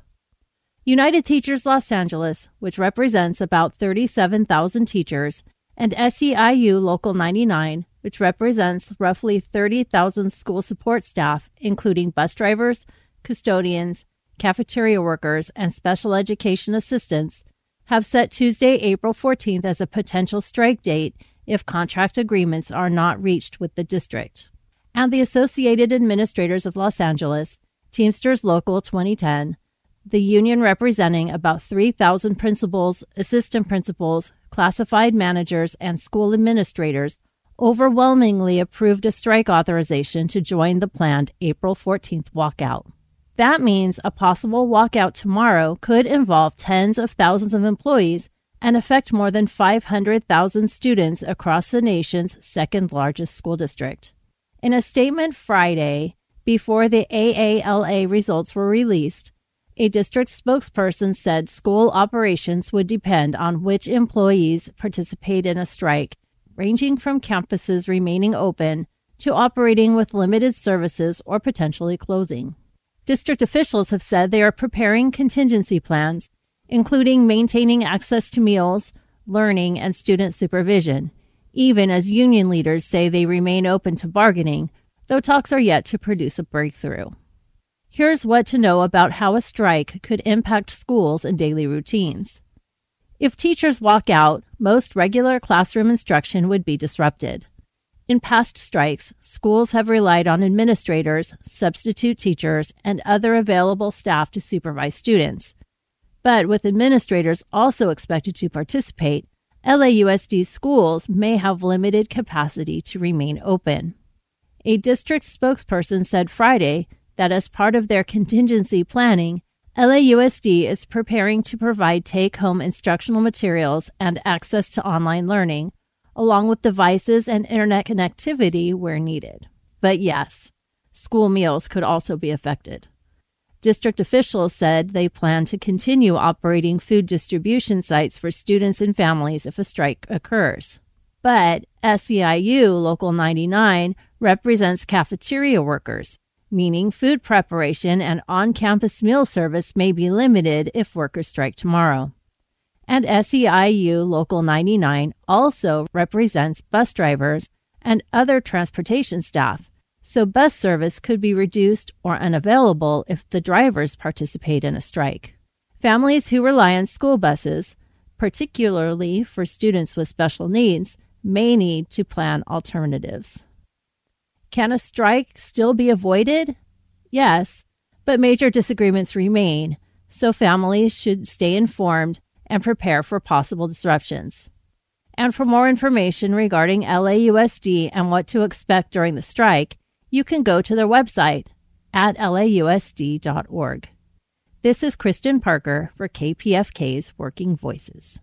United Teachers Los Angeles, which represents about thirty-seven thousand teachers, and S E I U Local ninety-nine, which represents roughly thirty thousand school support staff, including bus drivers, custodians, cafeteria workers, and special education assistants, have set Tuesday, April fourteenth as a potential strike date if contract agreements are not reached with the district. And the Associated Administrators of Los Angeles, Teamsters Local twenty ten, the union representing about three thousand principals, assistant principals, classified managers, and school administrators, overwhelmingly approved a strike authorization to join the planned April fourteenth walkout. That means a possible walkout tomorrow could involve tens of thousands of employees and affect more than five hundred thousand students across the nation's second largest school district. In a statement Friday, before the A A L A results were released, a district spokesperson said school operations would depend on which employees participate in a strike, ranging from campuses remaining open to operating with limited services or potentially closing. District officials have said they are preparing contingency plans, including maintaining access to meals, learning, and student supervision, even as union leaders say they remain open to bargaining, though talks are yet to produce a breakthrough. Here's what to know about how a strike could impact schools and daily routines. If teachers walk out, most regular classroom instruction would be disrupted. In past strikes, schools have relied on administrators, substitute teachers, and other available staff to supervise students. But with administrators also expected to participate, L A U S D schools may have limited capacity to remain open. A district spokesperson said Friday that as part of their contingency planning, L A U S D is preparing to provide take-home instructional materials and access to online learning, along with devices and internet connectivity where needed. But yes, school meals could also be affected. District officials said they plan to continue operating food distribution sites for students and families if a strike occurs. But S E I U Local ninety-nine represents cafeteria workers, meaning food preparation and on-campus meal service may be limited if workers strike tomorrow. And S E I U Local ninety-nine also represents bus drivers and other transportation staff, so bus service could be reduced or unavailable if the drivers participate in a strike. Families who rely on school buses, particularly for students with special needs, may need to plan alternatives. Can a strike still be avoided? Yes, but major disagreements remain, so families should stay informed and prepare for possible disruptions. And for more information regarding L A U S D and what to expect during the strike, you can go to their website at L A U S D dot org. This is Kristen Parker for K P F K's Working Voices.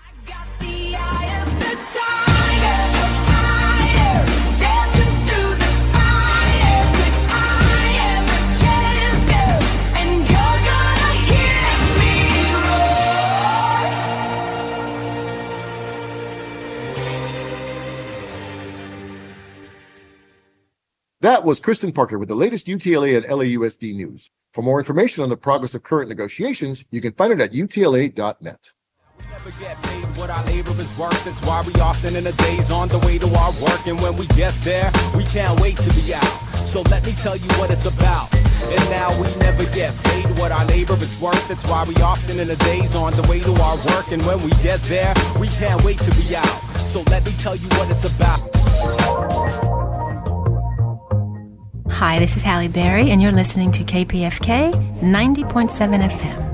That was Kristen Parker with the latest U T L A and L A U S D news. For more information on the progress of current negotiations, you can find it at U T L A dot net. We never get paid what our labor is worth. That's why we often in the days on the way to our work. And when we get there, we can't wait to be out. So let me tell you what it's about. And now we never get paid what our labor is worth. That's why we often in the days on the way to our work. And when we get there, we can't wait to be out. So let me tell you what it's about. Hi, this is Halle Berry, and you're listening to K P F K ninety point seven F M.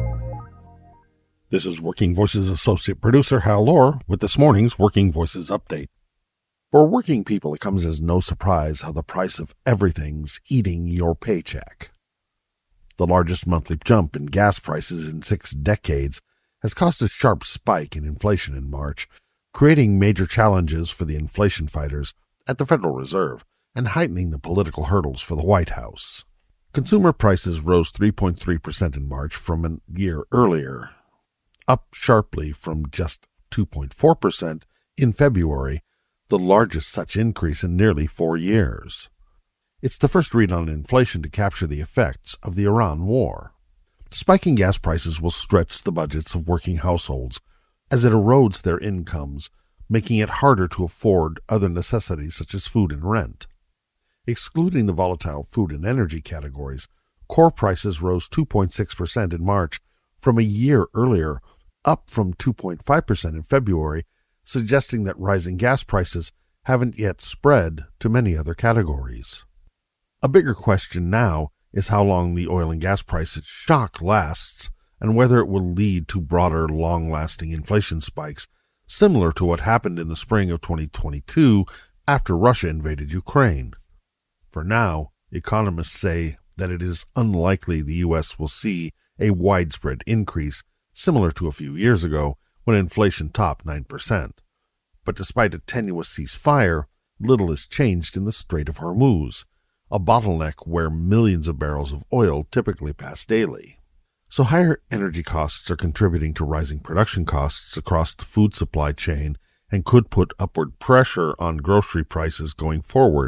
This is Working Voices Associate Producer Hal Lohr with this morning's Working Voices Update. For working people, it comes as no surprise how the price of everything's eating your paycheck. The largest monthly jump in gas prices in six decades has caused a sharp spike in inflation in March, creating major challenges for the inflation fighters at the Federal Reserve and heightening the political hurdles for the White House. Consumer prices rose three point three percent in March from a year earlier, up sharply from just two point four percent in February, the largest such increase in nearly four years. It's the first read on inflation to capture the effects of the Iran war. Spiking gas prices will stretch the budgets of working households as it erodes their incomes, making it harder to afford other necessities such as food and rent. Excluding the volatile food and energy categories, core prices rose two point six percent in March from a year earlier, up from two point five percent in February, suggesting that rising gas prices haven't yet spread to many other categories. A bigger question now is how long the oil and gas price shock lasts and whether it will lead to broader, long-lasting inflation spikes, similar to what happened in the spring of twenty twenty-two after Russia invaded Ukraine. For now, economists say that it is unlikely the U S will see a widespread increase similar to a few years ago when inflation topped nine percent. But despite a tenuous ceasefire, little has changed in the Strait of Hormuz, a bottleneck where millions of barrels of oil typically pass daily. So higher energy costs are contributing to rising production costs across the food supply chain and could put upward pressure on grocery prices going forward,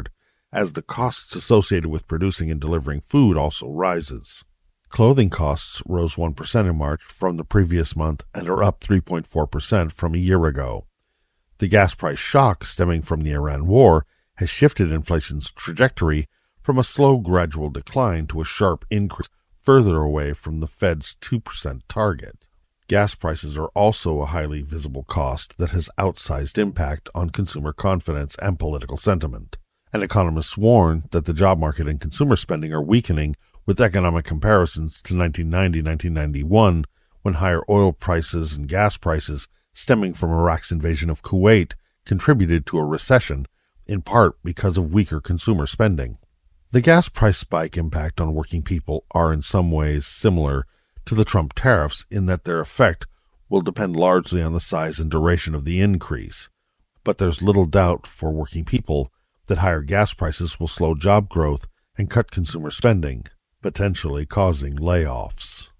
as the costs associated with producing and delivering food also rises. Clothing costs rose one percent in March from the previous month and are up three point four percent from a year ago. The gas price shock stemming from the Iran war has shifted inflation's trajectory from a slow gradual decline to a sharp increase further away from the Fed's two percent target. Gas prices are also a highly visible cost that has outsized impact on consumer confidence and political sentiment. And economists warn that the job market and consumer spending are weakening with economic comparisons to nineteen ninety to nineteen ninety-one, when higher oil prices and gas prices stemming from Iraq's invasion of Kuwait contributed to a recession, in part because of weaker consumer spending. The gas price spike impact on working people are in some ways similar to the Trump tariffs in that their effect will depend largely on the size and duration of the increase. But there's little doubt for working people that higher gas prices will slow job growth and cut consumer spending, potentially causing layoffs.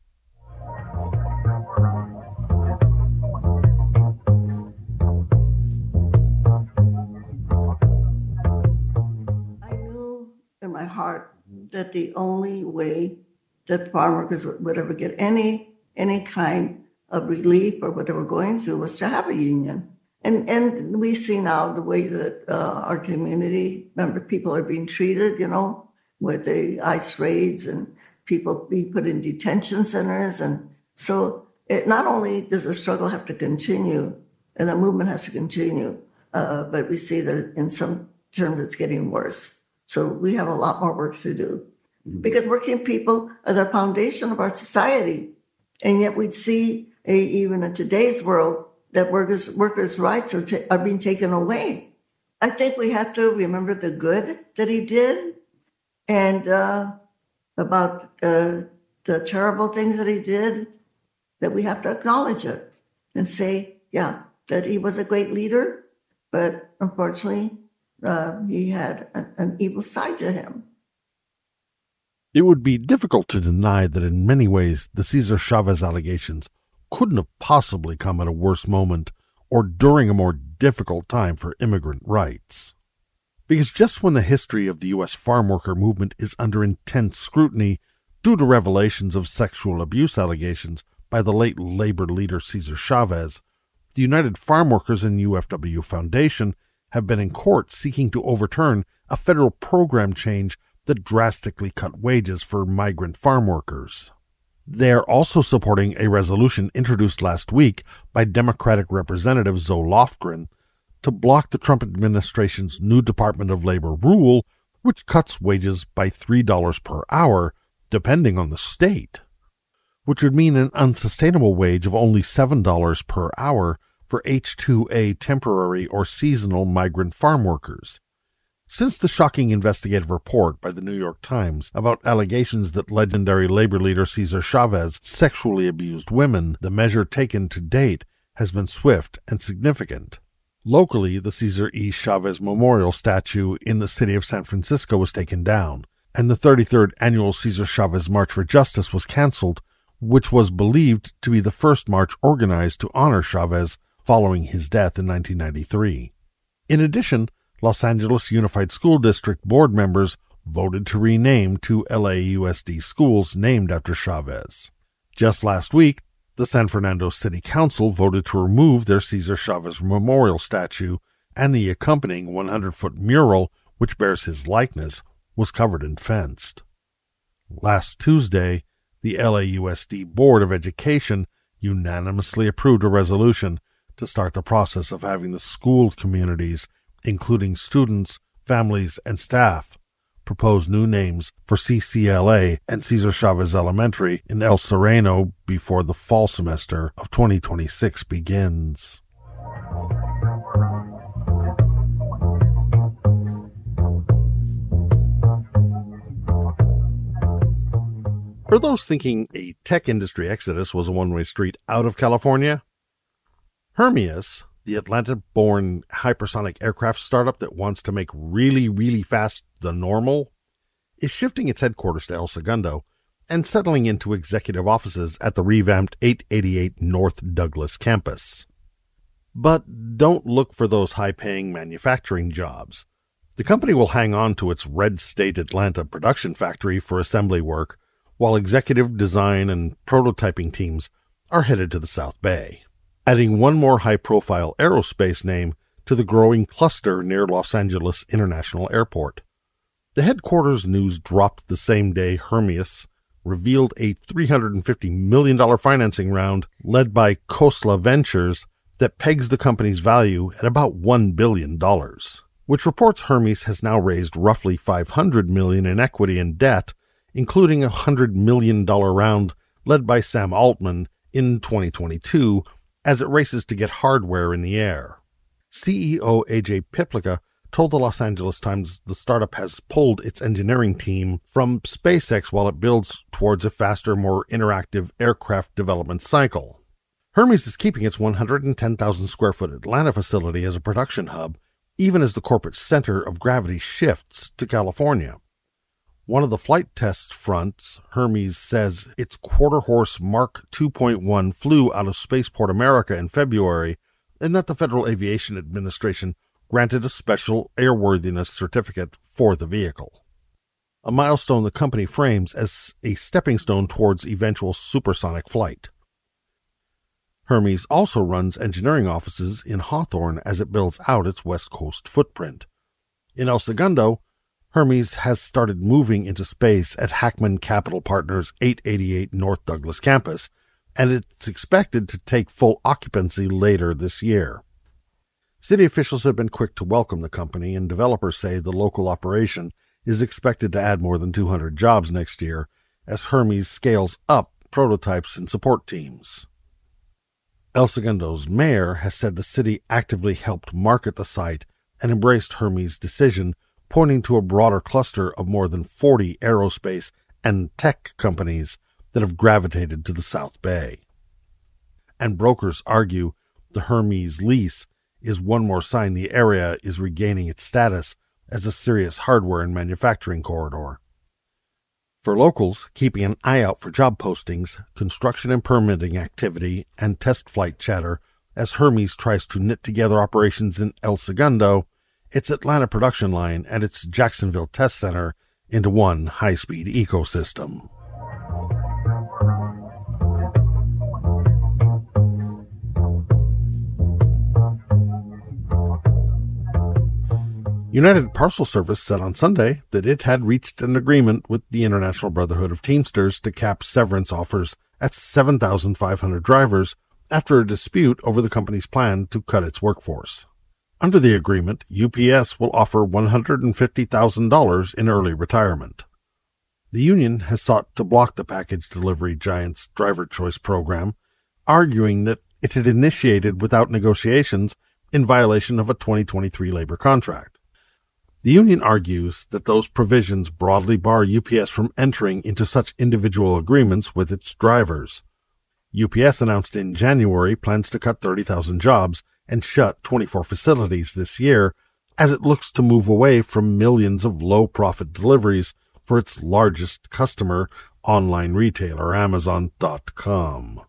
I knew in my heart that the only way that farm workers would ever get any any kind of relief or whatever going through was to have a union. And and we see now the way that uh, our community member people are being treated, you know, with the ICE raids and people being put in detention centers. And so it, not only does the struggle have to continue and the movement has to continue, uh, but we see that in some terms it's getting worse. So we have a lot more work to do. Because working people are the foundation of our society. And yet we'd see, a, even in today's world, that workers' workers' rights are, ta- are being taken away. I think we have to remember the good that he did and uh, about uh, the terrible things that he did, that we have to acknowledge it and say, yeah, that he was a great leader, but unfortunately, uh, he had a, an evil side to him. It would be difficult to deny that in many ways the Cesar Chavez allegations couldn't have possibly come at a worse moment or during a more difficult time for immigrant rights. Because just when the history of the U S farm worker movement is under intense scrutiny due to revelations of sexual abuse allegations by the late labor leader Cesar Chavez, the United Farm Workers and U F W Foundation have been in court seeking to overturn a federal program change that drastically cut wages for migrant farm workers. They are also supporting a resolution introduced last week by Democratic Representative Zoe Lofgren to block the Trump administration's new Department of Labor rule, which cuts wages by three dollars per hour, depending on the state, which would mean an unsustainable wage of only seven dollars per hour for H two A temporary or seasonal migrant farm workers. Since the shocking investigative report by the New York Times about allegations that legendary labor leader Cesar Chavez sexually abused women, the measure taken to date has been swift and significant. Locally, the Cesar E. Chavez Memorial statue in the city of San Francisco was taken down, and the thirty-third annual Cesar Chavez March for Justice was canceled, which was believed to be the first march organized to honor Chavez following his death in nineteen ninety-three. In addition, Los Angeles Unified School District board members voted to rename two L A U S D schools named after Chavez. Just last week, the San Fernando City Council voted to remove their Cesar Chavez Memorial statue, and the accompanying one hundred foot mural, which bears his likeness, was covered and fenced. Last Tuesday, the L A U S D Board of Education unanimously approved a resolution to start the process of having the school communities, including students, families, and staff, propose new names for C C L A and Cesar Chavez Elementary in El Sereno before the fall semester of twenty twenty-six begins. For those thinking a tech industry exodus was a one-way street out of California, Hermeus, the Atlanta-born hypersonic aircraft startup that wants to make really, really fast the normal, is shifting its headquarters to El Segundo and settling into executive offices at the revamped eight eighty-eight North Douglas campus. But don't look for those high-paying manufacturing jobs. The company will hang on to its Red State Atlanta production factory for assembly work, while executive design and prototyping teams are headed to the South Bay, adding one more high-profile aerospace name to the growing cluster near Los Angeles International Airport. The headquarters news dropped the same day Hermes revealed a three hundred fifty million dollars financing round led by Khosla Ventures that pegs the company's value at about one billion dollars, which reports Hermes has now raised roughly five hundred million dollars in equity and debt, including a one hundred million dollars round led by Sam Altman in twenty twenty-two as it races to get hardware in the air. C E O A J Piplica told the Los Angeles Times the startup has pulled its engineering team from SpaceX while it builds towards a faster, more interactive aircraft development cycle. Hermes is keeping its one hundred ten thousand square foot Atlanta facility as a production hub, even as the corporate center of gravity shifts to California. One of the flight test fronts, Hermes says its quarter-horse Mark two point one flew out of Spaceport America in February, and that the Federal Aviation Administration granted a special airworthiness certificate for the vehicle, a milestone the company frames as a stepping stone towards eventual supersonic flight. Hermes also runs engineering offices in Hawthorne as it builds out its West Coast footprint. In El Segundo, Hermes has started moving into space at Hackman Capital Partners' eight eighty-eight North Douglas campus, and it's expected to take full occupancy later this year. City officials have been quick to welcome the company, and developers say the local operation is expected to add more than two hundred jobs next year as Hermes scales up prototypes and support teams. El Segundo's mayor has said the city actively helped market the site and embraced Hermes' decision, pointing to a broader cluster of more than forty aerospace and tech companies that have gravitated to the South Bay. And brokers argue the Hermes lease is one more sign the area is regaining its status as a serious hardware and manufacturing corridor. For locals, keeping an eye out for job postings, construction and permitting activity, and test flight chatter as Hermes tries to knit together operations in El Segundo, its Atlanta production line, and its Jacksonville test center into one high-speed ecosystem. United Parcel Service said on Sunday that it had reached an agreement with the International Brotherhood of Teamsters to cap severance offers at seven thousand five hundred drivers after a dispute over the company's plan to cut its workforce. Under the agreement, U P S will offer one hundred fifty thousand dollars in early retirement. The union has sought to block the package delivery giant's driver choice program, arguing that it had initiated without negotiations in violation of a twenty twenty-three labor contract. The union argues that those provisions broadly bar U P S from entering into such individual agreements with its drivers. U P S announced in January plans to cut thirty thousand jobs and shut twenty-four facilities this year as it looks to move away from millions of low-profit deliveries for its largest customer, online retailer Amazon dot com.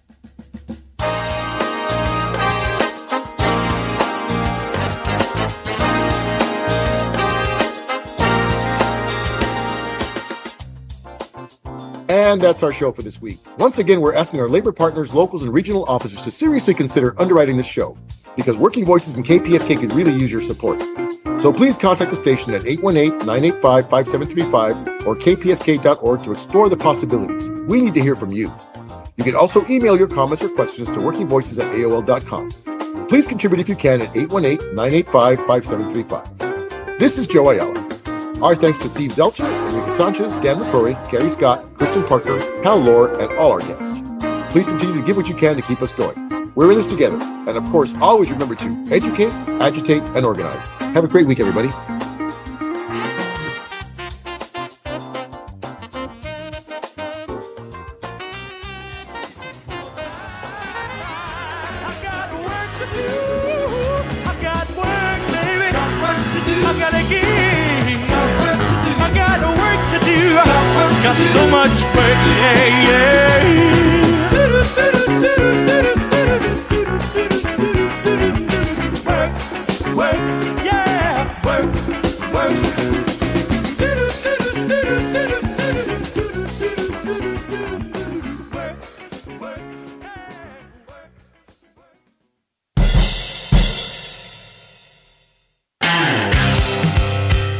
And that's our show for this week. Once again, we're asking our labor partners, locals, and regional officers to seriously consider underwriting this show, because Working Voices and K P F K could really use your support. So please contact the station at eight one eight, nine eight five, five seven three five or k p f k dot org to explore the possibilities. We need to hear from you. You can also email your comments or questions to working voices at A O L dot com. Please contribute if you can at eight one eight, nine eight five, five seven three five. This is Joe Ayala. Our thanks to Steve Zeltzer, Enrique Sanchez, Dan McCrory, Gary Scott, Kristen Parker, Hal Lohr, and all our guests. Please continue to give what you can to keep us going. We're in this together. And of course, always remember to educate, agitate, and organize. Have a great week, everybody. Got so much work, yeah, yeah. Work, work, yeah, work.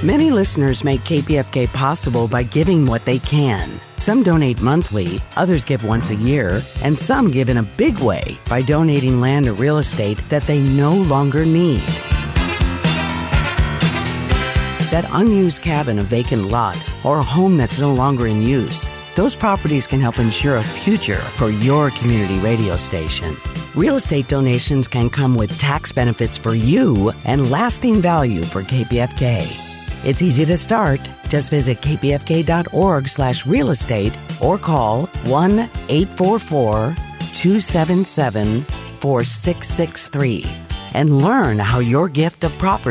Many listeners make K P F K possible by giving what they can. Some donate monthly, others give once a year, and some give in a big way by donating land or real estate that they no longer need. That unused cabin, a vacant lot, or a home that's no longer in use, those properties can help ensure a future for your community radio station. Real estate donations can come with tax benefits for you and lasting value for K P F K. It's easy to start. Just visit kpfk.org slash real estate or call one eight four four, two seven seven, four six six three and learn how your gift of property